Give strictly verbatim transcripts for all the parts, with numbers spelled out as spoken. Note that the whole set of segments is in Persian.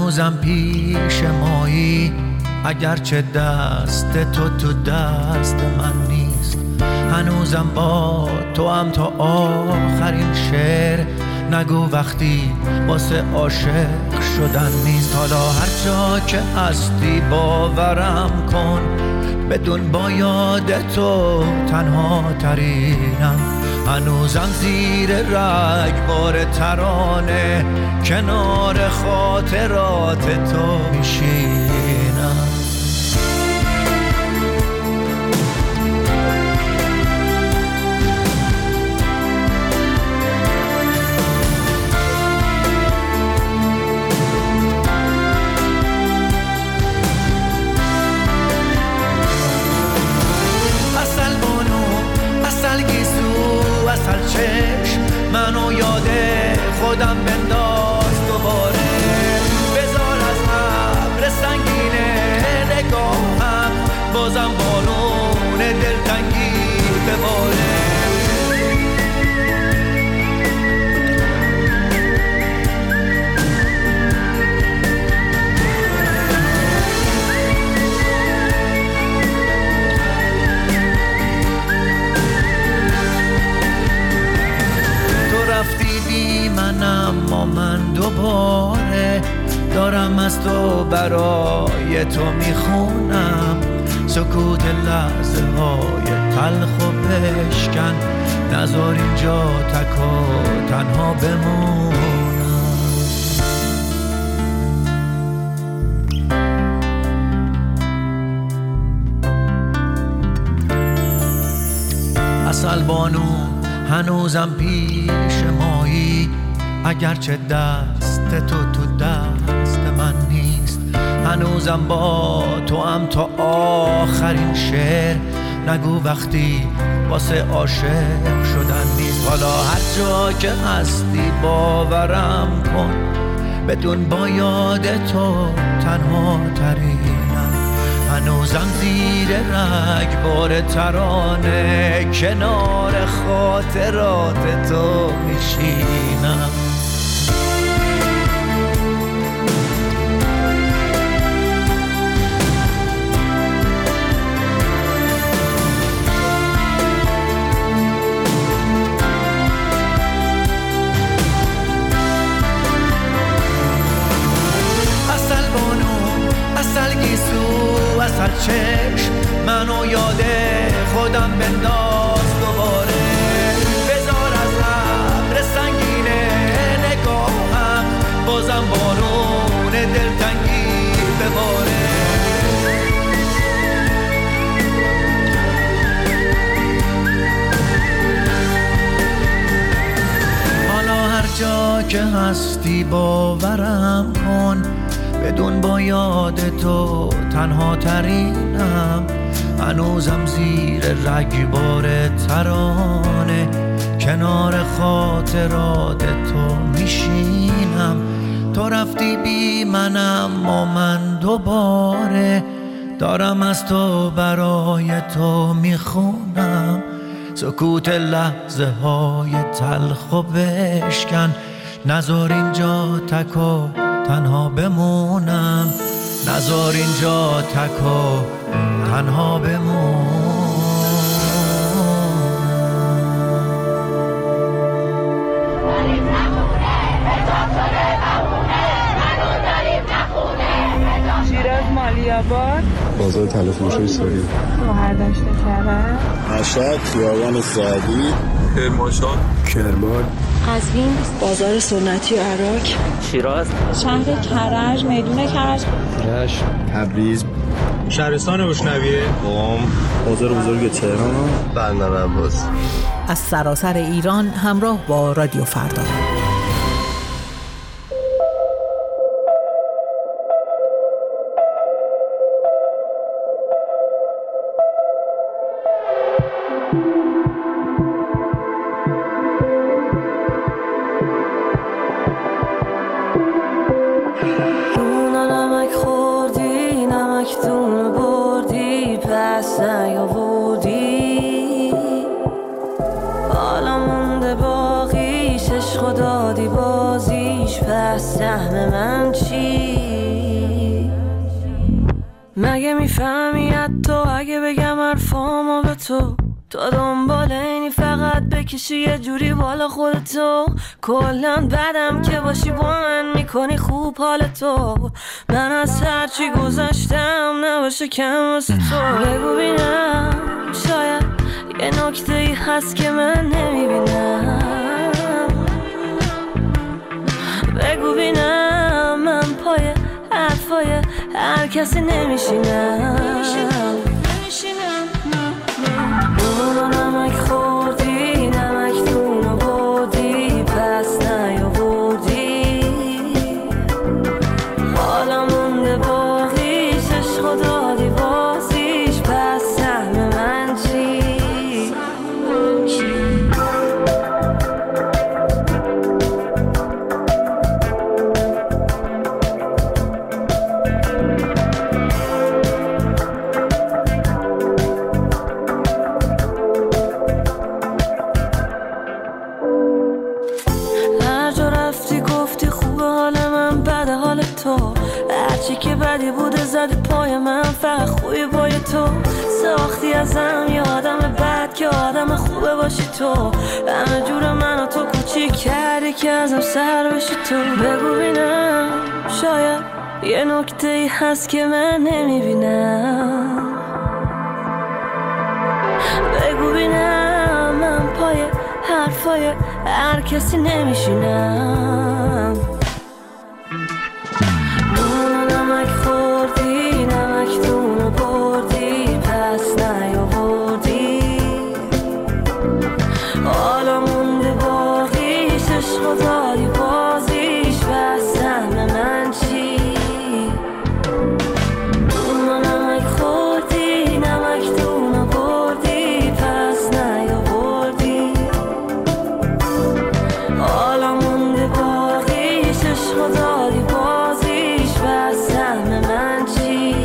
هنوزم پیش مایی، اگرچه دست تو تو دست من نیست. هنوزم با تو هم تا آخرین شعر. نگو وقتی واسه عاشق شدن نیست. حالا هر جا که هستی باورم کن، بدون با یاد تو تنها ترینم. هنوزم زیر رگبار ترانه، کنار خاطرات تو میشینم. اصل چشم منو یاد خودم بنداز دوباره. بذار از ابر سنگینه نگاهم، بازم بارون دلتنگی بباره. من اما من دوباره دارم از تو برای تو میخونم. سکوت لحظه های تلخ و بشکن، نذار اینجا تک و تنها بمونم. اصل بانو هنوزم پیش مایی، اگرچه دست تو تو دست من نیست. هنوزم با تو هم تا آخرین شعر. نگو وقتی واسه عاشق شدن نیست. حالا هر جا که هستی باورم کن، بدون با یاد تو تنها ترینم. هنوزم زیر رگبار ترانه، کنار خاطرات تو میشینم. اصل چشم منو یاد خودم بنداز دوباره. بذار از ابر سنگینه نگاهم، بازم بارون دلتنگی بباره. حالا هر جا که هستی باورم کن، بدون با یاد تو تنها ترینم. هنوزم زیر رگبار ترانه، کنار خاطرات تو میشینم. تو رفتی بی منم و من دوباره دارم از تو برای تو میخونم. سکوت لحظه های تلخ و بشکن، نذار اینجا تک و تنها بمونم. نذار اینجا تک و تنها بمونم. شیراز مالیاباد، بازار تلفروشی ساری، شهرداشت کرد، مشهد، خیابان سعدی، کرمانشاه، کرمان، قزوین، بازار سنتی و عراق، شیراز، شهر کرج، میدون کرج، رشت، تبریز، شهرستان بشنویه، قم، بازار بزرگ تهران، بندر عباس. از سراسر ایران همراه با رادیو فردا. سهم من چی؟ مگه میفهمی حتی اگه بگم حرفامو به تو، تو دنبال اینی فقط بکشی یه جوری بالا خودتو. کلن بدم که باشی با من میکنی خوب حالتو. من از هرچی گذشتم نباشه کم واسه تو. بگو بینم شاید یه نکته ای هست که من نمیبینم. بگو بینم من پای حرفای هر کسی نمیشینم. اونو نمک خوردی نمک دونو بردی پس نیاوردی. حالا مونده باقیش عشق دادی بازیش پس سهم من چی؟ هرچی که بدی بوده زدی پای من فقط خوبی پای تو. ساختی ازم یه آدم بد که آدم خوبه باشی تو. همه جور من و تو کوچیک کردی که ازم سر بشی تو. بگو بینم شاید یه نکته ای هست که من نمیبینم. بگو بینم من پای حرفای هر کسی نمیشینم. نمک خوردی نمک دونو بردی پس نیاوردی. حالا مونده باقیش عشق دادی بازیش و سهم من چی؟ دونو نمک خوردی نمک دونو بردی پس نیاوردی. حالا مونده باقیش عشق دادی بازیش و سهم من چی؟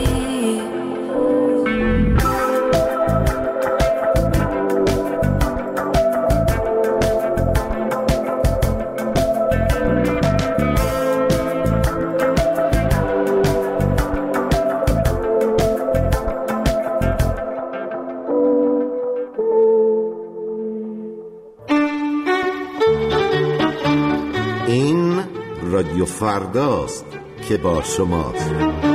این رادیو فرداست که با شماست.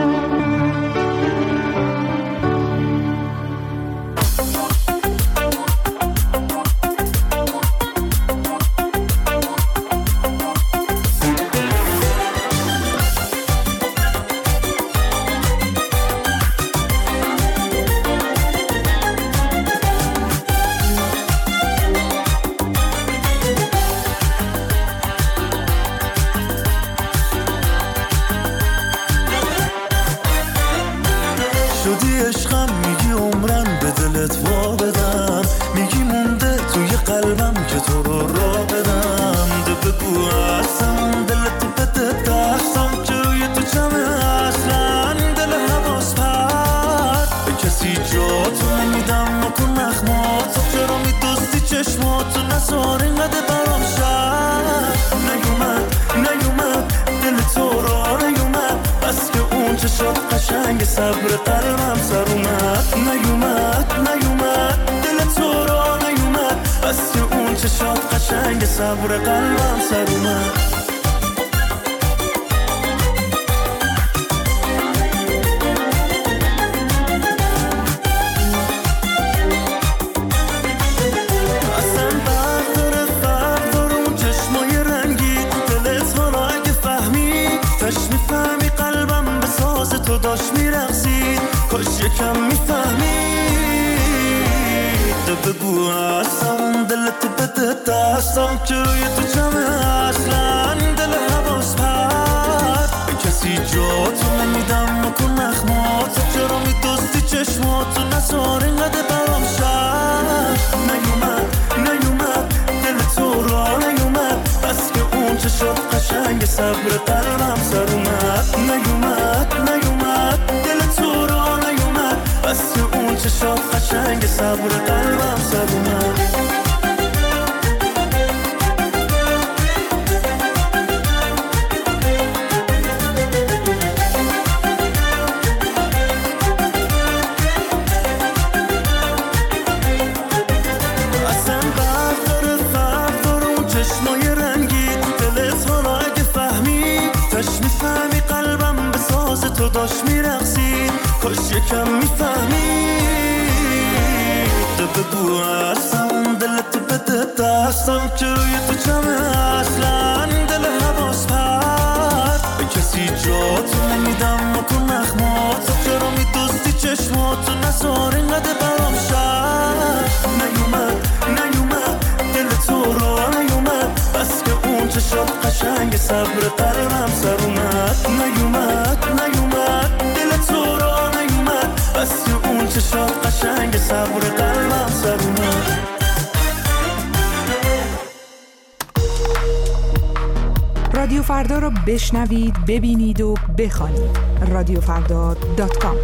شدی عشقم میگی عمرم به دلت وا بدم. میگی مونده توی قلبم که تو رو را بدم. ده بگو اصلا دلت بده دستم که روی تو جمعه اصلا دل حواس پرد. به کسی جا تو نمیدم نکن نخماتو. چرا میدوستی چشماتو نزار اینقدر برام شد. نیومد نیومد دل تو را نیومد. بس که اون چشات قشنگ صبر قلبم سر اومد. نیومد نیومد دل تو را نیومد. بس که اون چشات قشنگ صبر قلبم سر اومد. تو داشت میرقصید کاش یکم میفهمید. بگو اصلا دلت بده دستم که روی تو جمعه اصلا دل حواس پرد. به کسی جا تو نمیدم نکن نخماتو. چرا میدوستی چشماتو نزار اینقدر برام شد. نیومد نیومد دل تو را نیومد. بس که اون چشات قشنگ صبر قلبم سر اومد. نیومد نیومد دل تو را نیومد. بس که اون چشات قشنگ صبر قلبم سر اومد. یکم میفهمی بگو هستم دلت بده دستم که روی تو چمه اصلا دل حواس پرد به کسی جاتو نمیدم نکن نخماتو چرا میدوستی چشماتو نزار اینقدر برام شد نیومد نیومد دل تو رو نیومد بس که اون چشات قشنگ صبر قلبم سر اومد نیومد نیومد دل تو رو نیومد بس که اون چشات قشنگ صبر قلبم سر اومد. رادیو فردا رو بشنوید، ببینید و بخوانید. رادیو فردا دات کام.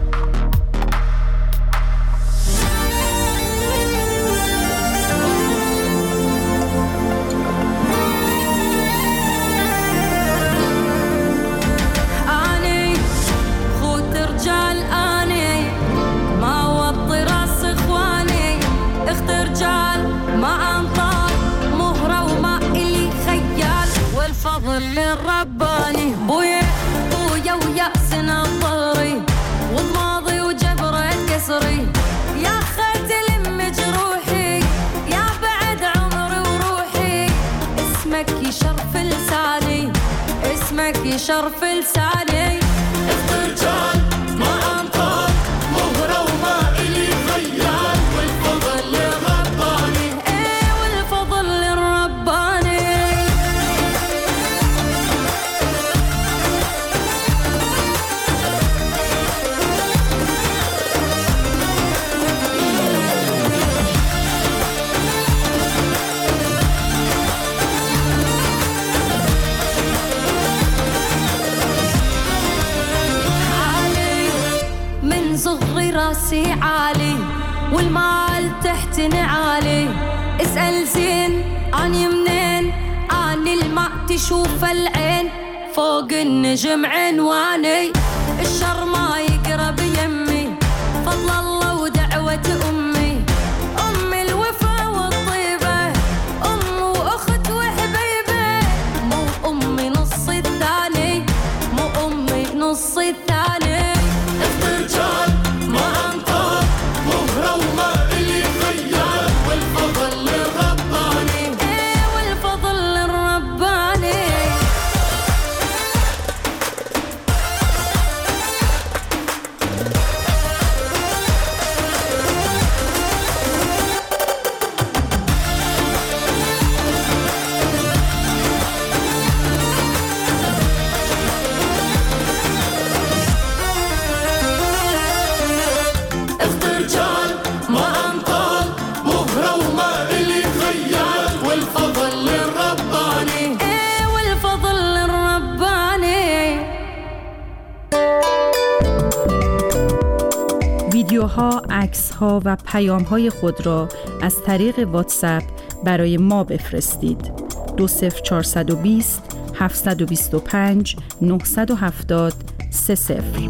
للرباني بويا بويا ويأسنا ضري والماضي وجبرة كسري يا ختل مجروحي يا بعد عمري وروحي اسمك يشرف لساني اسمك يشرف لساني اخترجال ما انطال مهرة وما إلي خيال والفضل للرباني ايه والفضل للرباني صغري راسي عالي والمال تحت نعالي اسأل زين عني منين عني الماء تشوف العين فوق النجم عنواني الشر ما يقرب يمي فضل الله ودعوة أمي أمي الوفا والطيبة أم وأخت وحبيبة مو أمي نص الثاني مو أمي نص الثاني افترجال ما انطال مهرة وما إلي خيال والفضل للرباني ايه والفضل للرباني ویدیوها، عکس‌ها و پیام‌های خود را از طریق واتساپ برای ما بفرستید. دو صفر چهارصد و بیست هفتصد و بیست و پنج نهصد و هفتاد سه صفر.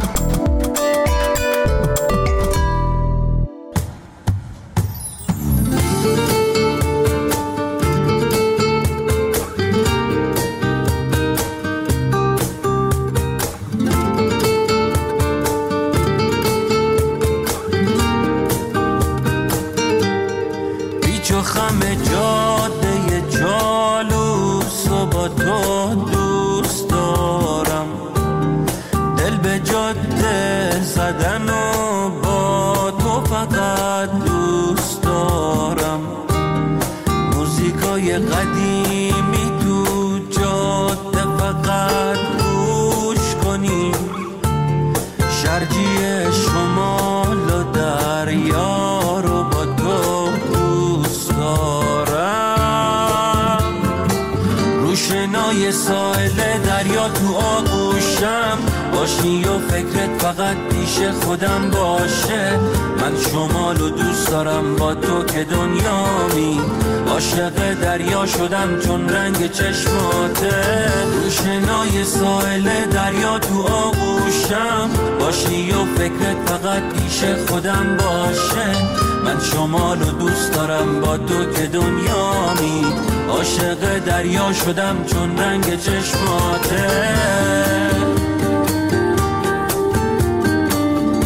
باشی و فکرت فقط پیش خودم باشه. من شمالو دوست دارم با تو که دنیامی. عاشق دریا شدم چون رنگ چشماته. روشنای ساحل دریا تو آغوشم. باشی و فکرت فقط پیش خودم باشه. من شمالو دوست دارم با تو که دنیامی. عاشق دریا شدم چون رنگ چشماته.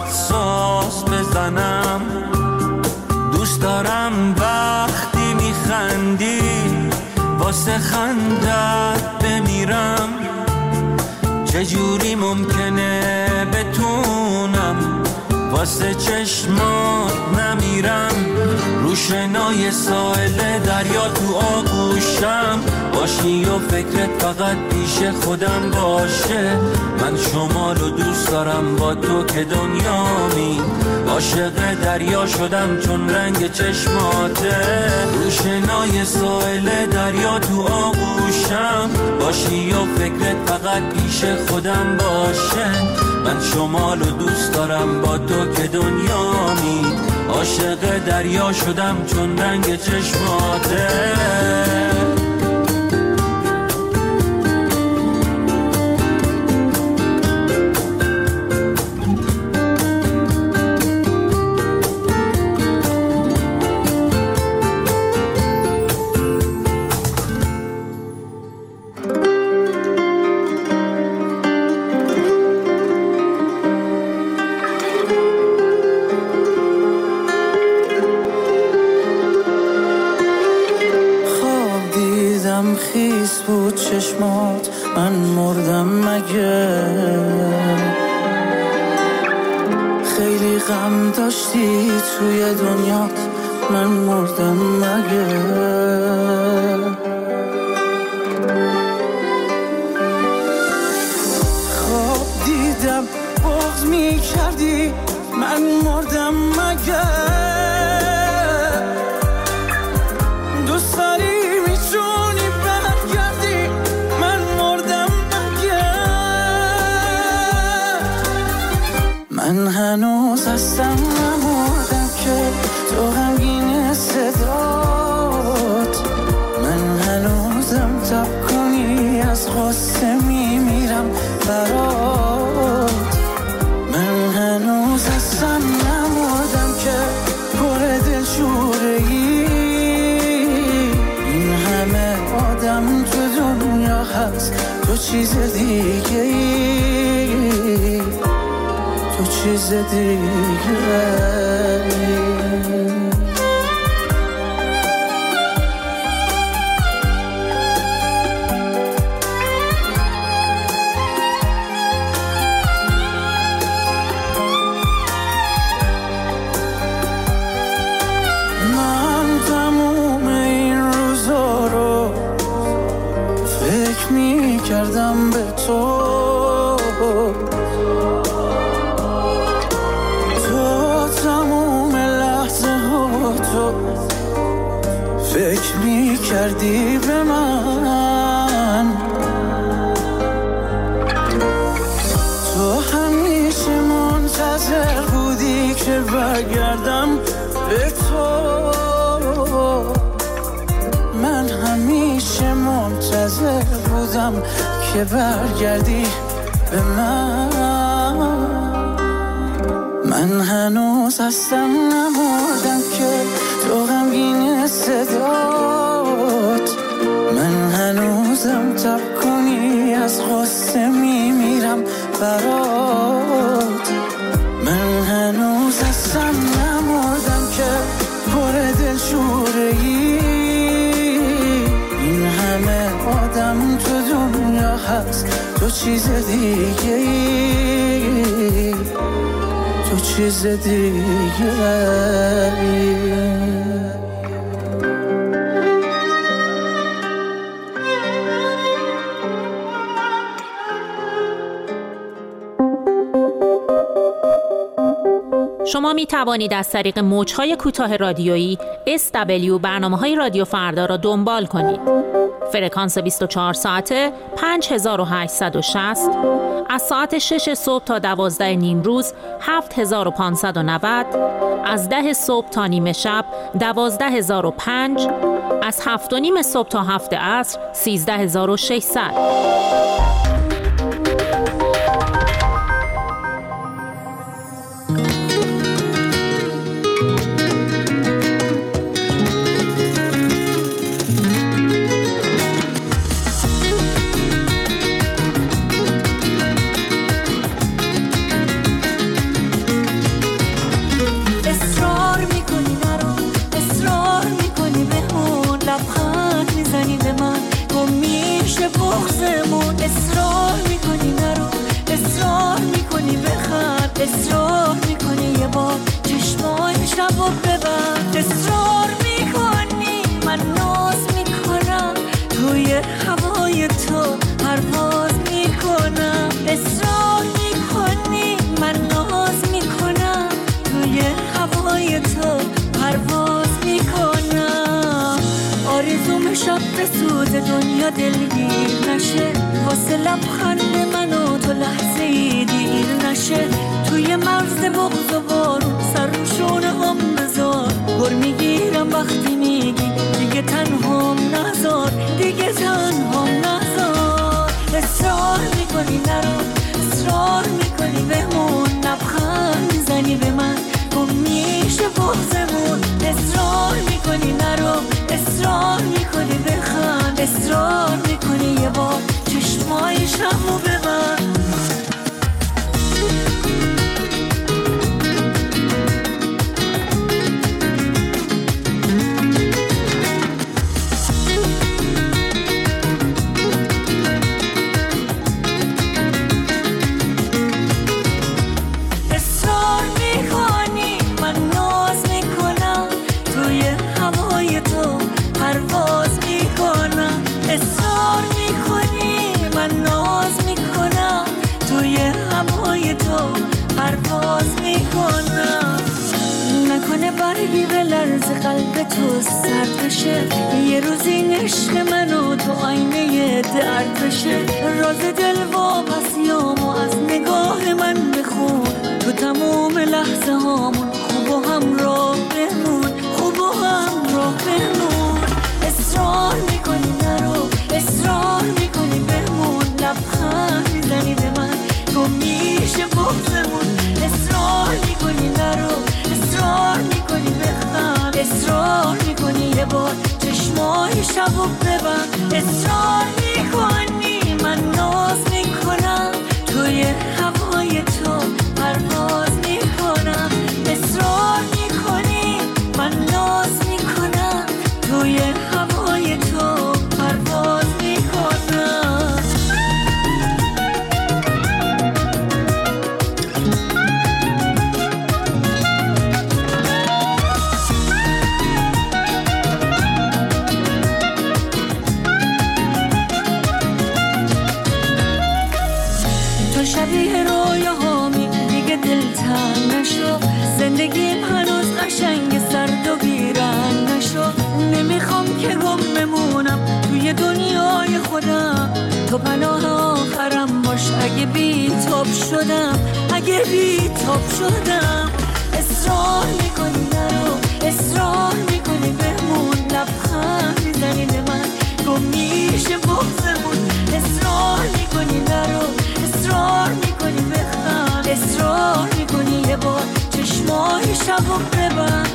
برات ساز بزنم. دوست دارم وقتی میخندی واسه خندت بمیرم. چجوری ممکنه بتونم واسه چشمات نمیرم؟ روشنای ساحل دریا تو آغوشم باشی و فکرت فقط پیش خودم باشه. من شمالو دوست دارم با تو که دنیامی. عاشق دریا شدم چون رنگ چشماته. روشنای ساحل دریا تو آغوشم باشی و فکرت فقط پیش خودم باشه. من شمالو دوست دارم با تو که دنیامی. عاشق دریا شدم چون رنگ چشماته. خیس بود چشمات من مردم مگه؟ خیلی غم داشتی توی دنیات من مردم مگه؟ خواب دیدم بغض می کردی من مردم مگه؟ دوست داری میتونی برگردی من مردم مگه؟ من هنوز هستم نمردم که تو غمگین صدات. من هنوزم تب کنی از غصه میمیرم برات. من هنوز هستم نمردم که پر دلشوره‌ای. این همه آدم تو دنیا هست تو چیز دیگه ای. تو چیز دیگه ای. کردم به تو تو تموم لحظه ها تو فکر می کردی به من. تو همیشه منتظر بودی که برگردم به تو. من همیشه منتظر بودم که برگردی به من. من هنوز هستم نمردم که تو غمگین صدات. من هنوزم تب کنی از غصه میمیرم برات. من هنوز هستم نمردم که پر دلشوره‌ای. این همه آدم تو دنیا هست تو چیز دیگه ای. تو چیز دیگه ای. شما می توانید از طریق موج‌های کوتاه رادیویی اس دبلیو برنامه‌های رادیو فردا را دنبال کنید. فرکانس بیست و چهار ساعته پنج هزار و هشتصد و شصت، از ساعت شش صبح تا دوازده نیم روز هفت هزار و پانصد و نود، از ده صبح تا نیمه شب دوازده هزار و پنج، از هفت و نیم صبح تا هفت عصر سیزده هزار و ششصد. بغضمون. اصرار میکنی نرو، اصرار میکنی بخند، اصرار میکنی یه بار چشمای شبو ببند. اصرار میکنی من ناز میکنم توی هوای تو پرواز میکنم. اصرار میکنی من ناز میکنم توی هوای تو پرواز میکنم. آرزوم شب به سوز دنیا دلگیر نشه، واسه لبخند من و تو لحظه ای دیر نشه. توی مرز بغض و بارون سر رو شونه هم بذار، گر میگیرم وقتی میگی دیگه تنهام نذار، دیگه تنهام نذار. اصرار میکنی نرو، اصرار میکنی بمون، لبخند میزنی به من گم میشه بغضمون. اصرار میکنی نرو، اصرار میکنی بخند، اصرار میکنی یه بار چشمای شبو ببند. برگی به لرز قلب تو سرد بشه، یه روز این عشق من و تو آینه درد بشه. راز دل واپسیامو از نگاه من بخون، تو تموم لحظه هامون خوب و همراه بمون، خوب و همراه بمون. اصرار میکنی نرو، اصرار میکنی بمون، لبخند میزنی به من گم میشه بغضمون. اصرار میکنی نرو، اصرار میکنی بخند، اصرار میکنی یه بار چشمای شبو ببند. اصرار میکنی من ناز میکنم توی هوای تو پرواز میکنم. اصرار میکنی من ناز میکنم توی هوای تو پرواز میکنم. شبیه رویاهامی دیگه دلتنگ نشو، زندگیم هنوز قشنگ سرد و بیرنگ نشو. نمیخوام که گم بمونم توی دنیای خودم، تو پناه آخرم باش اگه بی تاب شدم، اگه بی تاب شدم. اصرار میکنی نرو، اصرار میکنی بمون، لبخند میزنی به من گم میشه بغضمون. اصرار میکنی نرو، اصرار میکنی بخند، اصرار میکنی یه بار چشمای شبو ببند.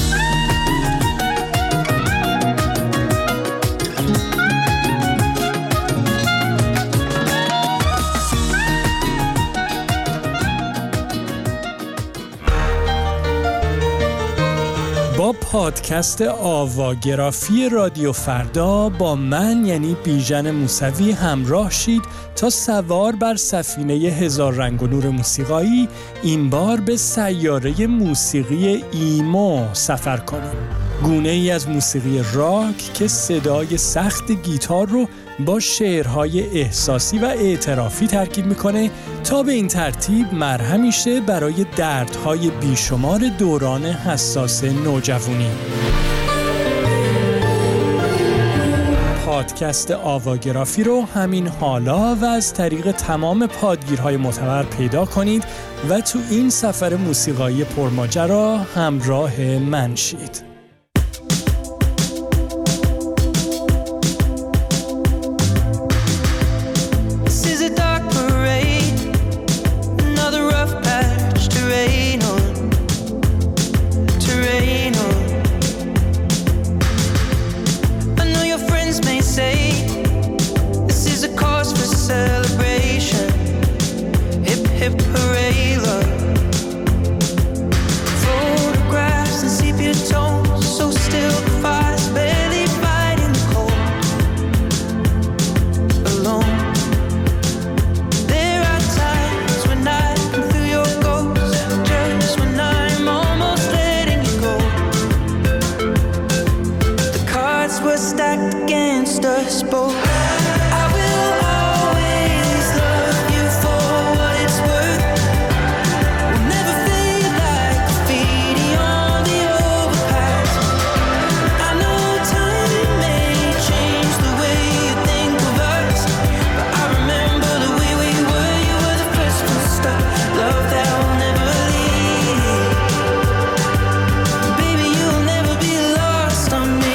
با پادکست آواگرافی رادیو فردا با من یعنی بیژن موسوی همراه شید تا سوار بر سفینه هزار رنگ و نور موسیقایی این بار به سیاره موسیقی ایمو سفر کنیم. گونه ای از موسیقی راک که صدای سخت گیتار رو با شعرهای احساسی و اعترافی ترکیب میکنه تا به این ترتیب مرهمی شه برای دردهای بیشمار دوران حساس نوجوانی. پادکست آواگرافی رو همین حالا و از طریق تمام پادگیرهای معتبر پیدا کنید و تو این سفر موسیقایی پرماجرا همراه من شید. Photographs and sepia tone stacked against us both. I will always love you for what it's worth. We'll never fade like graffiti on the overpass. I know time may change the way you think of us, but I remember the way we were. You were the first to start. Love that will never leave. Baby, you'll never be lost on me.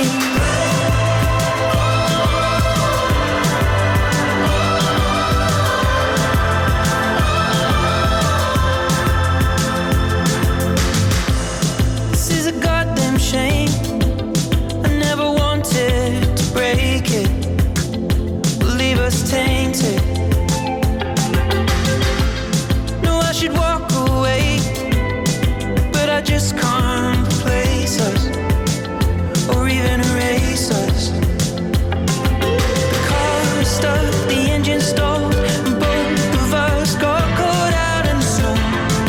This is a goddamn shame. I never wanted to break it, leave us tainted. No, I should walk away, but I just can't replace us or even erase us. The car stopped, the engine stalled, and both of us got caught out in the snow,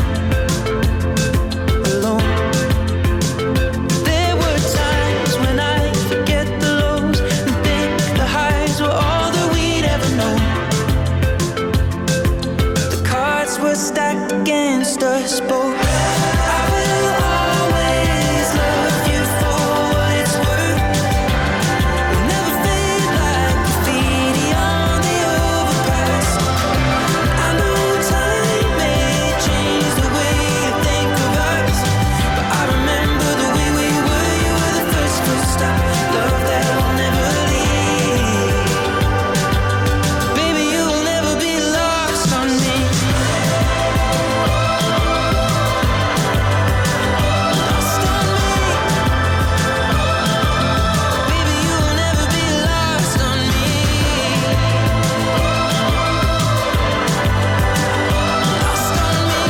alone. There were times when I forget the lows and think the highs were all that we'd ever known. The cards were stacked against us both. I will always love you for what it's worth. We'll never fade like graffiti on the overpass. I know time may change the way you think of us, but I remember the way we were. You were the first to stop. Love that will never leave. Baby, you'll never be lost on me. Lost on me. Baby, you'll never be lost on me. Lost on me.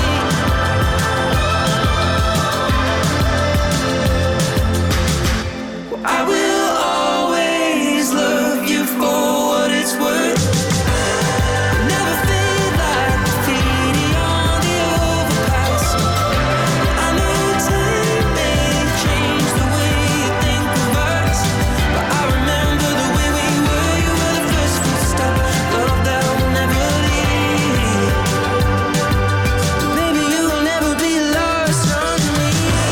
I will always love you for what it's worth. Never fade like graffiti on the overpass. I know time may change the way you think of us, but I remember the way we were. You were the first to stop. Love that will never leave. Baby, you will never be lost on me.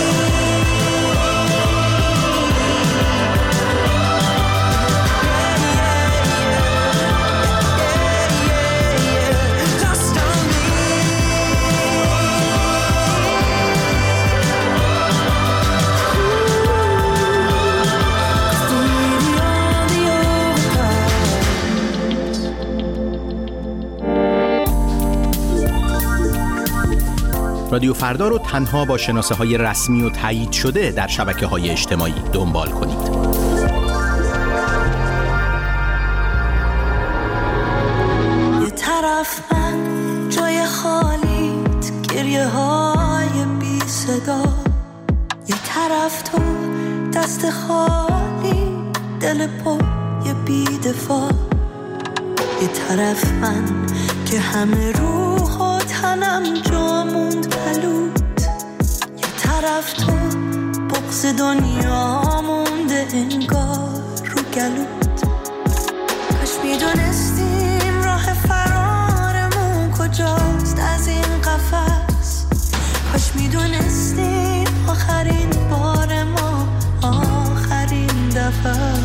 Lost on me. رادیو فردا رو تنها با شناسه های رسمی و تایید شده در شبکه های اجتماعی دنبال کنید. یه طرف من جای خالیت، گریه های بی صدا. یه طرف تو دست خالی، دل پر یه بی دفاع. یه طرف من که همه روح و تنم جا موند پلوت. یه طرف تو بغض دنیا مونده انگار رو گلوت. کاش میدونستیم راه فرارمون کجاست از این قفس. کاش میدونستیم آخرین بار ما آخرین دفعه.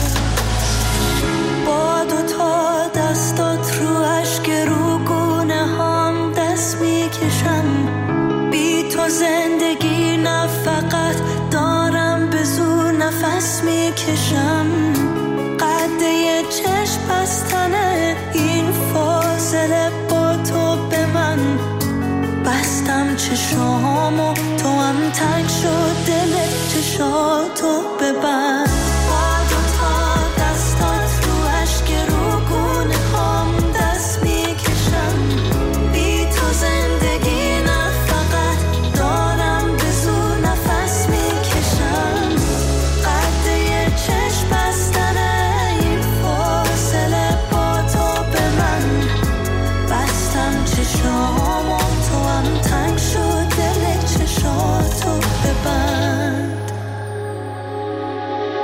با دوتا دستات رو اشک رو گونه هم دست میکشم. بی تو زندگی نه فقط دارم به زور نفس میکشم. قد یه چشم بستنه این فاصله با تو به من. بستم چشامو تو هم تنگ شد دل چشاتو ببند. با دوتا دستات رو اشک رو گونه هم دست میکشم. بی تو زندگی نه فقط دارم به زور نفس میکشم. قد یه چشم بستنه این فاصله با تو به من. بستم چشامو تو هم تنگ شد دل چشاتو ببند.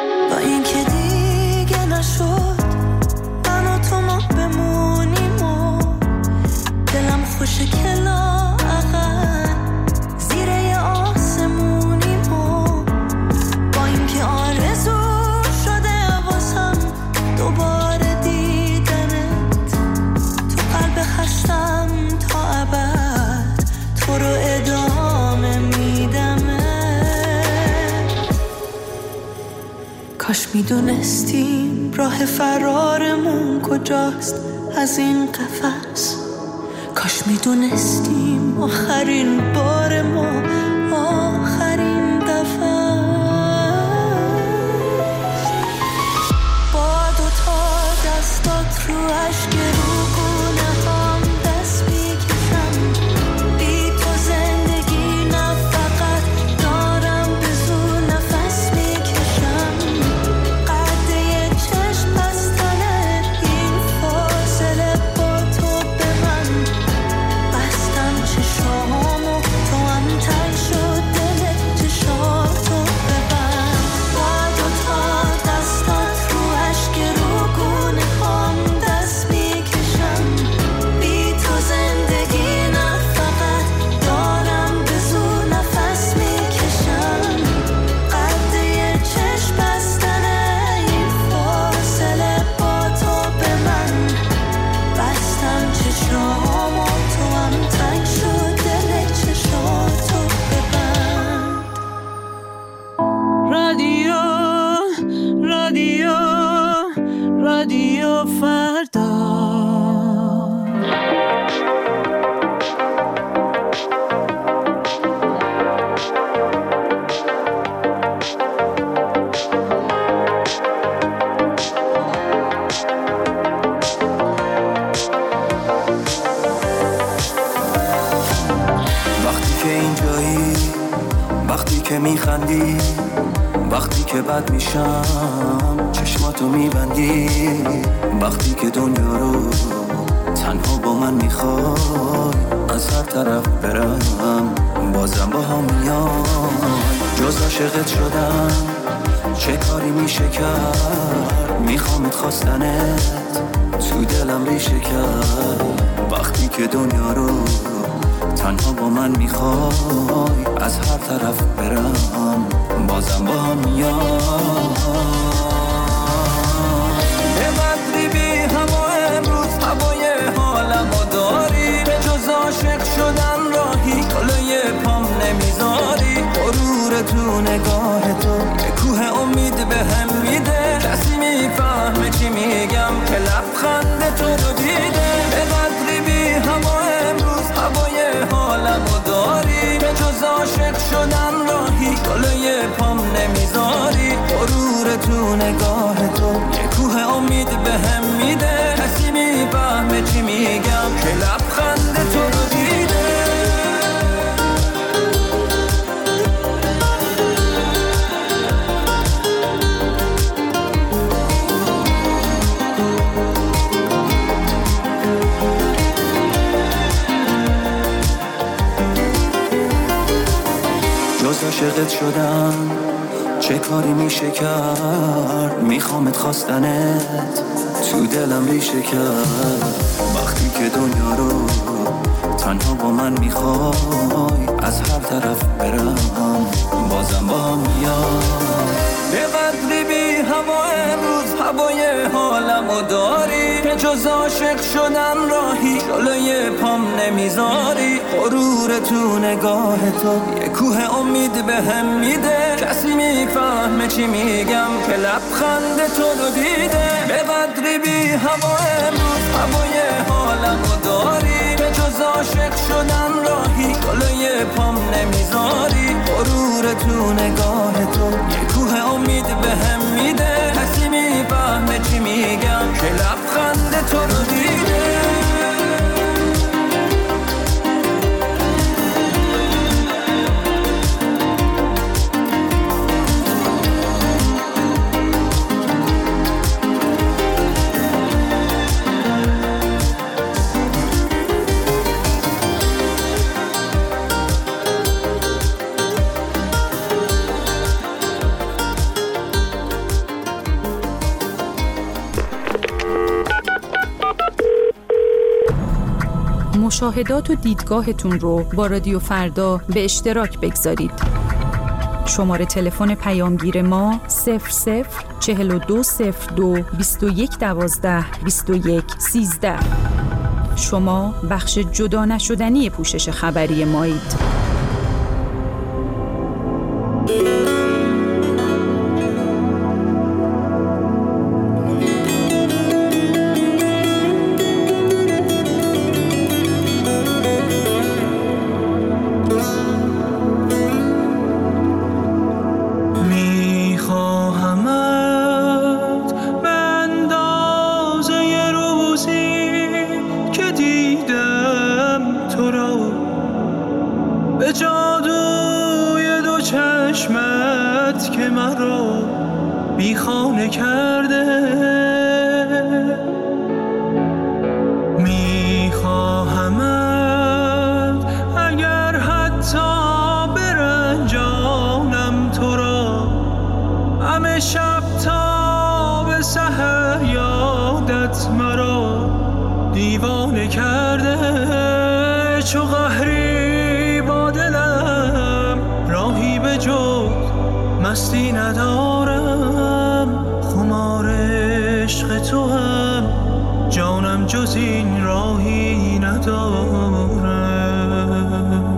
دوباره دیدنت، تو قلب خستم تا ابد تو رو ادامه میدمه. کاش میدونستیم راه فرارمون کجاست از این قفس، کاش میدونستیم آخرین بار ما آخرین دفعه است. با دوتا دستات رو عشق روگونه هم دست میکشم، بی تو زندگی نه فقط دارم به زور نفس میکشم. قد یه چشم بستنه این فاصله با تو به من، بستم چشامو تو هم تنگ شد دل چشاتو ببند. با دوتا دستات رو عشق روگونه هم دست میکشم، بی تو زندگی نه فقط دارم به زور نفس میکشم. قد یه چشم بستنه این فاصله با تو به من، بستم چشامو تو هم تنگ شد دل چشاتو ببند. رادیو رادیو رادیو فردا. وقتی که اینجایی، وقتی که میخندی، وقتی که بد میشم چشماتو میبندی، وقتی که دنیا رو تنها با من میخوای از هر طرف برم بازم با هم میای. جز عاشقت شدم چه کاری میشه کرد، میخوامت خواستنت تو دلم ریشه کرد. وقتی که دنیا رو تنها با من میخوای از هر طرف برم بازم با هم میای. به قدری بی هوا امروز هوای حالمو داری، به جز عاشق شدن راهی جلوی پام نمیذاری. غرور تو نگاه تو یه کوه امید به هم میده، کسی میفهمه چی میگم که لبخند تو رو دیده. به قدری بی هوا امروز هوای حالمو داری، به جز عاشق شدن راهی جلوی پام نمیذاری. غرور تو نگاه تو یه کوه امید به هم میده، کسی میفهمه چی میگم که لبخند تو رو دیده. جز عاشقت شدم چه کاری میشه کرد، میخوامت خواستنت تو دلم ریشه کرد. وقتی که دنیا رو تنها با من میخوای از هر طرف برم بازم با هم میای. به قدری بی هوا امروز هوای حالمو داری، که جز عاشق شدن راهی جلوی پام نمیذاری. غرور تو نگاه تو یه کوه امید به هم میده، کسی میفهمه چی میگم که لبخند تو رو دیده. به قدری بی هوا امروز هوای حالمو داری، که جز عاشق شدن راهی جلوی پام نمیذاری. غرور تو نگاه تو یه کوه امید به هم میده، کسی میفهمه چی میگم که لبخند تو رو دیده. مشاهدات و دیدگاهتون رو با رادیو فردا به اشتراک بگذارید. شماره تلفن پیامگیر ما صفر صفر چهل و دو صفر دو بیست و یک دوازده بیست و یک سیزده. شما بخش جدا نشدنی پوشش خبری مایید. مستی ندارم، خمار عشق تو هم، جانم جز این راهی ندارم.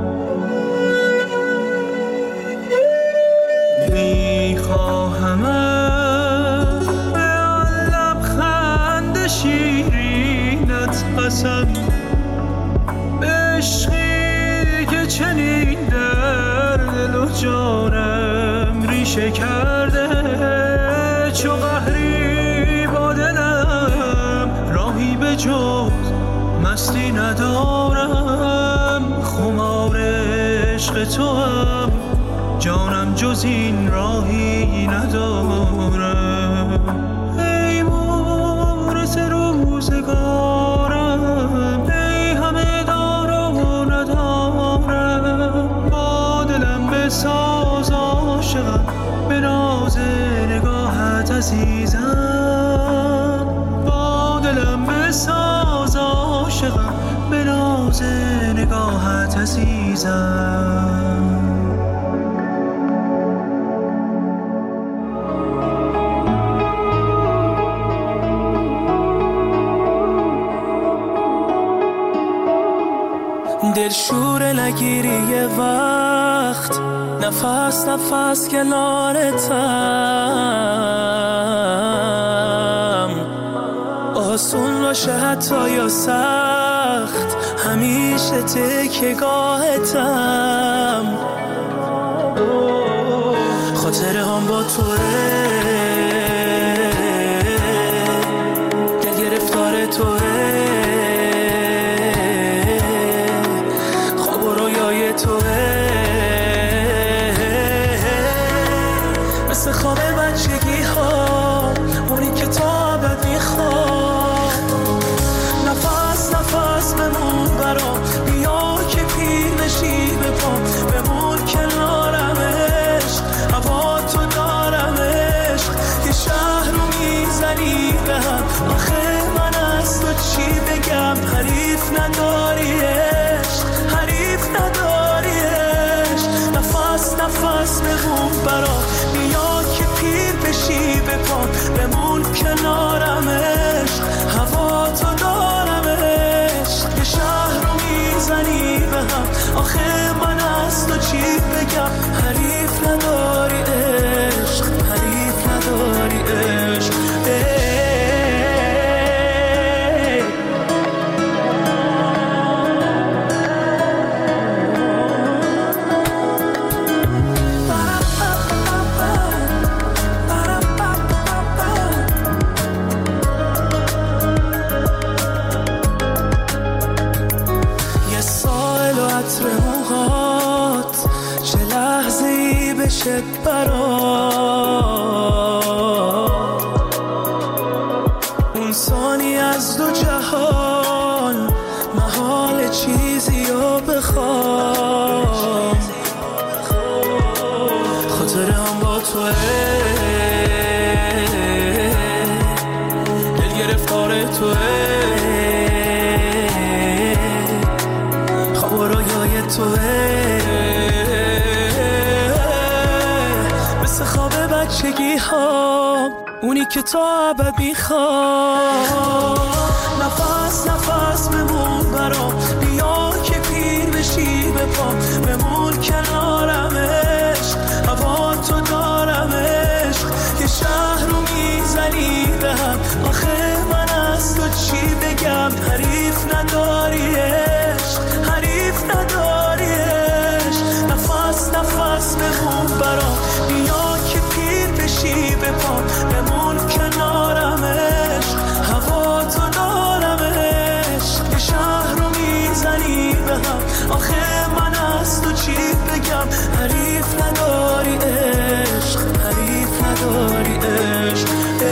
میخواهمت به آن لبخند شیرینت قسم، به عشقی که چنین در دل و جانم ریشه کرده، چو قهری با دلم راهی به جز مستی ندارم، خمار عشق تو هم، جانم جز این راهی ندارم. ای مورث روزگارم، ای همه دار و ندارم، با دلم بساز عاشقم، به ناز نگاهت عزیزم، با دلم بساز عاشقم، به ناز نگاهت عزیزم. دلشور نگیری یه وقت، نفس نفس کنارتم، آسون باشه حتی یا سخت، همیشه تکیه‌گاهتم، خاطره هم با توه، دل گرفتار توه، مثل خواب بچگی ها، اونی که تا ابد میخواد، نفس نفس بمون برام، بیا که پیر نشی به پام، بمون کنارم عشق، هوا تو دارم عشق، یه شهر رو میزنی به هم، آخه من از تو چی بگم، حریف نداری عشق، حریف نداری عشق، نفس نفس بمون برام، بیا که پیر بشی به پام، بمون کنارم عشق، هوا تو دارم عشق، یه شهر رو میزنی به هم، آخه من از تو چی بگم، حریف نداری عشق، حریف نداری عشق. چه برات اون ثانی از دو جهان، محال چیزی رو بخوام، خاطره هم با توه، دل گرفتار توه، خواب و رویای توه، بچگی ها، اونی که تا ابد میخوام. نفس نفس بمون برام، بیا که پیر بشی به پا، بمون کنارمش، هوا تو دارمش، که شهر رو میزنی به هم. آخه من از تو چی بگم، حریف نداریش، حریف نداریش. نفس نفس بمون برام، بیا که پیر بشی به پا، بمون کنارمش، هوا تو دارمش، که شهر رو میزنی به هم. آخه من از تو چی بگم، حریف نداری عشق، حریف نداری عشق.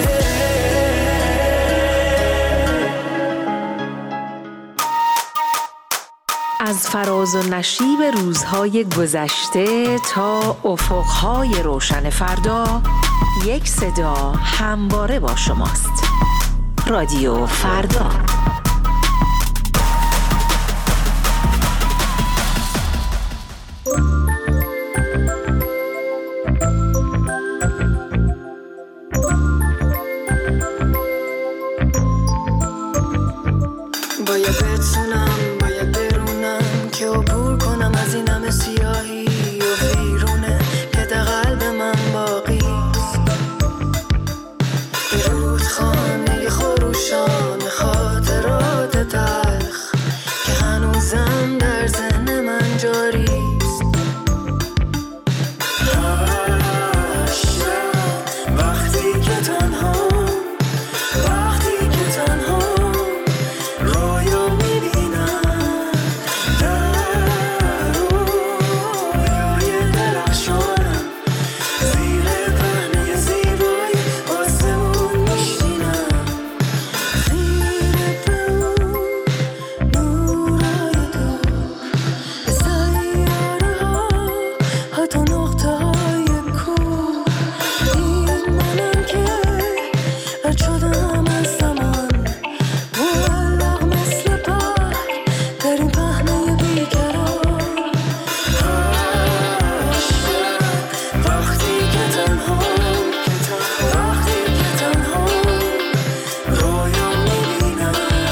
از فراز و نشیب روزهای گذشته تا افقهای روشن فردا، یک صدا همواره با شماست. رادیو فردا. باید بتونم، باید برونم که عبور کنم از این همه سیاهی و ویرونه که در قلب من باقیست. به رودخانه خروشان خاطرات تلخ که هنوزم در ذهن من جاریست. وقتی که تنها، وقتی که تنها رویا میبینم، در رویای درخشانم، زیر پهنه زیبایی آسمون میشینم. خیره به اون نورای دور، به سیاره ها، حتی نقطه های کوه. این منم که رد شدم از زمان، معلق مثل پر در این پهنه بیقرار. وقتی که تنها، وقتی که تنها رویا میبینم،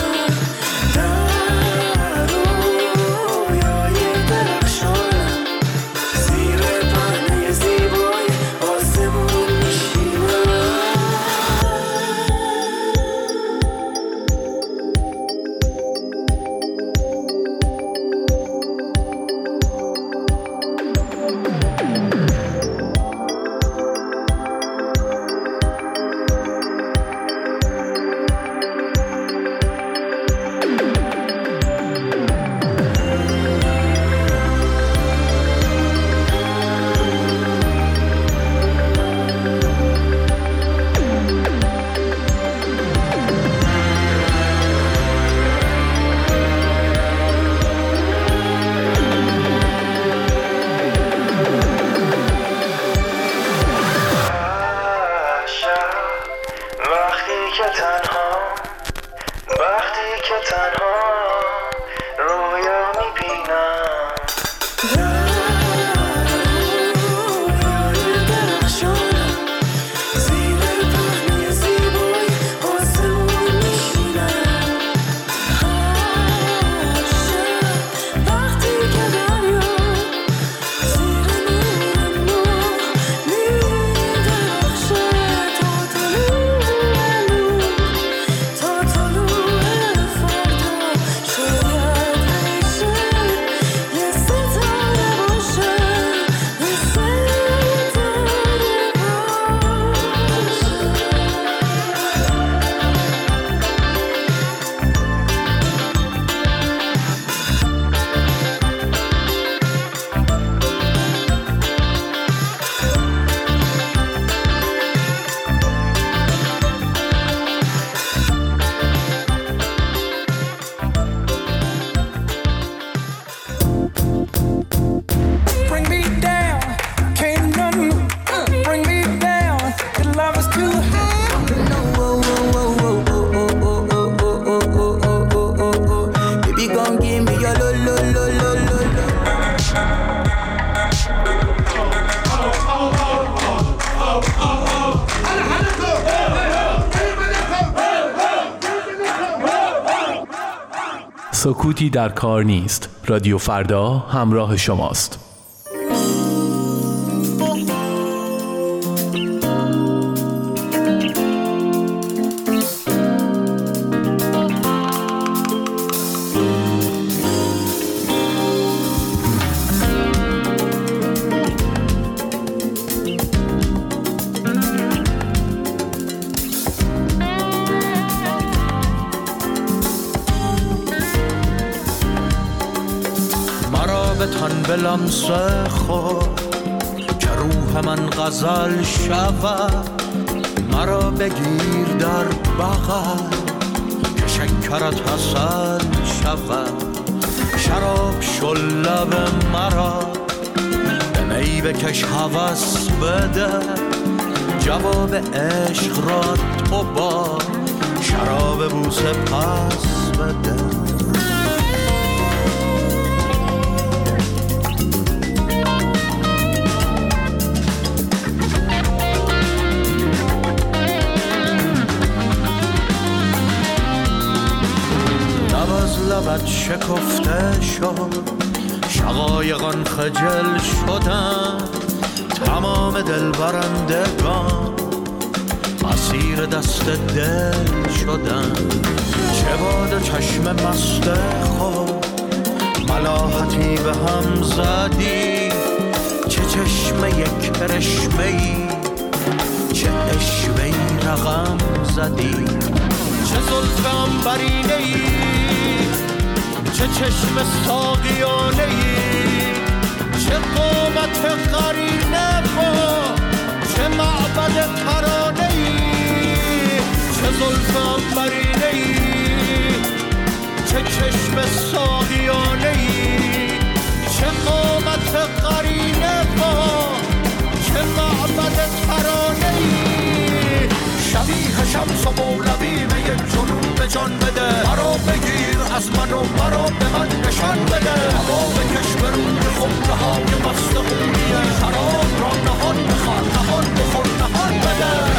در رویای درخشانم، زیر پهنه زیبای آسمون میشینم. وقتی که تنها، وقتی که تنها رویا میبینم، رویای درخشانم، زیر پهنه زیبای آسمون میشینم. هر شب وقتی که دریا زیر نور نور میدرخشه، تا طلوع نور، تا طلوع فردا، سکوتی در کار نیست. رادیو فردا همراه شماست. لمس خود که روح من غزل شود، مرا بگیر در بغل که شکرت حسن شود. شراب شل لب مرا به می بکش هوس بده، جواب عشق را تو با شراب بوسه پس بده. لبت شکفته شد، شقایقان خجل شدن، تمام دل برندگان اسیر دست دل شدن. چه باد چشم مست خود ملاحتی به هم زدی، چه چشم یک کرشمه‌ای، چه اشوه‌ای رقم زدی. چه زلفم برینه‌ای، چه چشم ساقیانه‌ای، چه قامت قرینه با چه معبد ترانه‌ای. چه زلفم برینه‌ای، چه چشم ساقیانه‌ای، چه قامت قرینه با چه معبد ترانه‌ای. شبیه شمس و مولوی یک جنون به جان بده، مرا بگیر از من و مرا به من نشان بده. هوا بکش به روی خمره های مست خونیه، شراب را نهان بخور نهان بخور نهان بده.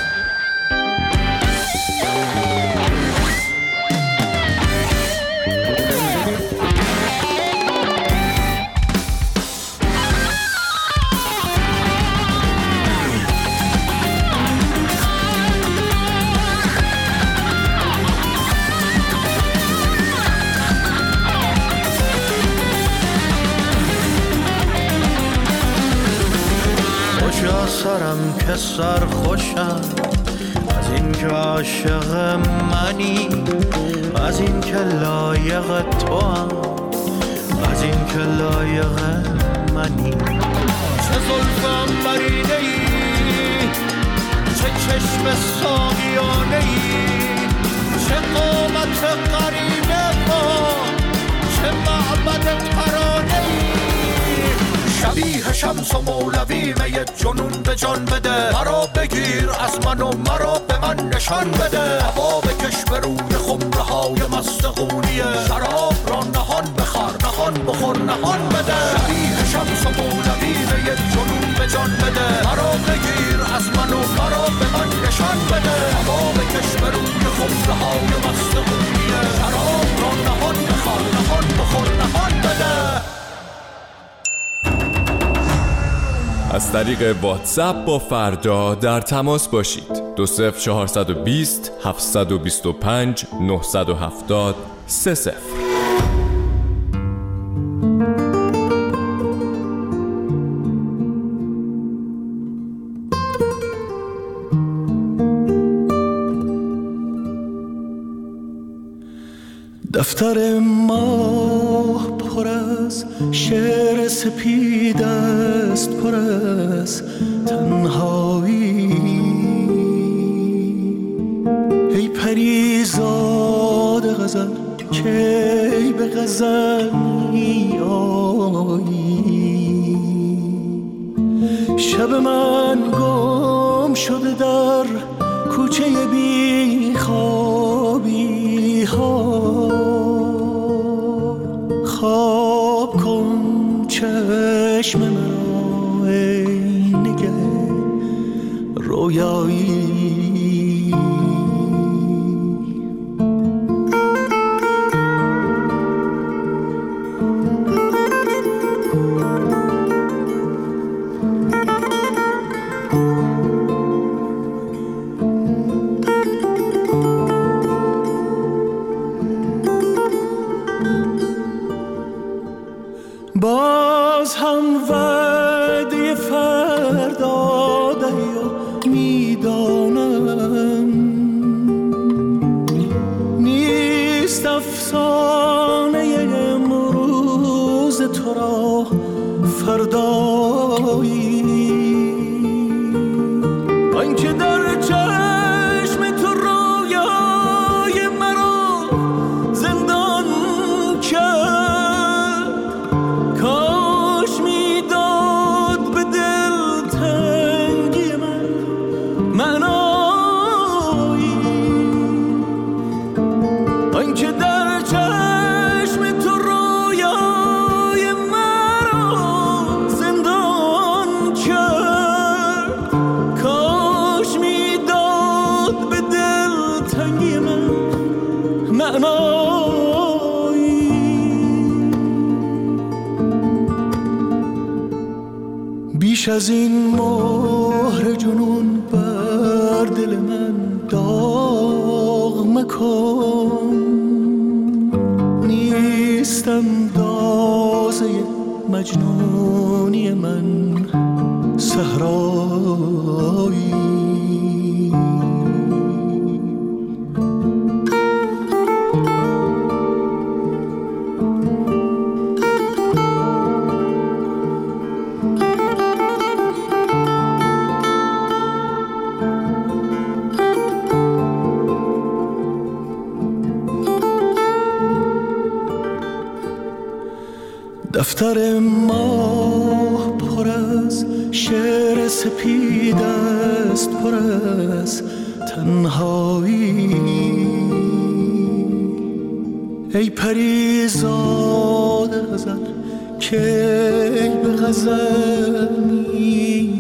سرم که سر خوشم از این که عاشق منی، از این که لایق تو هم، از این که لایق منی. چه زلفم برینه‌ای، چه چشم ساقیانه‌ای، چه قامت قرینه با چه معبد ترانه‌ای. شبیه شمس و مولوی می جنون به جان بده، مرا بگیر از من و مرا به من نشان بده. هوا بکش به روی خمره های مست خونیه، شراب را نهان بخور نهان بخور نهان بده. شبیه شمس و مولوی می جنون به جان بده، مرا بگیر از من و مرا به من نشان بده. هوا بکش به روی خمره های مست خونیه، شراب را نهان بخور نهان بخور نهان بده. از طریق واتساپ با فردا در تماس باشید. دو صفر چهارصد و بیست هفتصد و بیست و پنج نهصد و هفتاد سه صفر. دفتر ماه پر از شعر سپید است، پر از تنهایی. ای پریزاد غزل که ای به غزل می آیی. شب من گم شده در کوچه بی خوابی ها. خواب کن چشم مرا ای نگه رویایی. فردایی آنکه در چشم تو رویای مرا زندان کرد کاش میداد به دل تنگی من معنایی آنکه در چشم تو رویای مرا زندان کرد کاش میداد به دل تنگی من معنایی بیش از این مهر جنون بر دل من داغ مکن نیستم دازه مجنونی من صحرایی دفتر ماه پر از شعر سپید است پر از تنهایی ای پریزاد غزل که به غزل می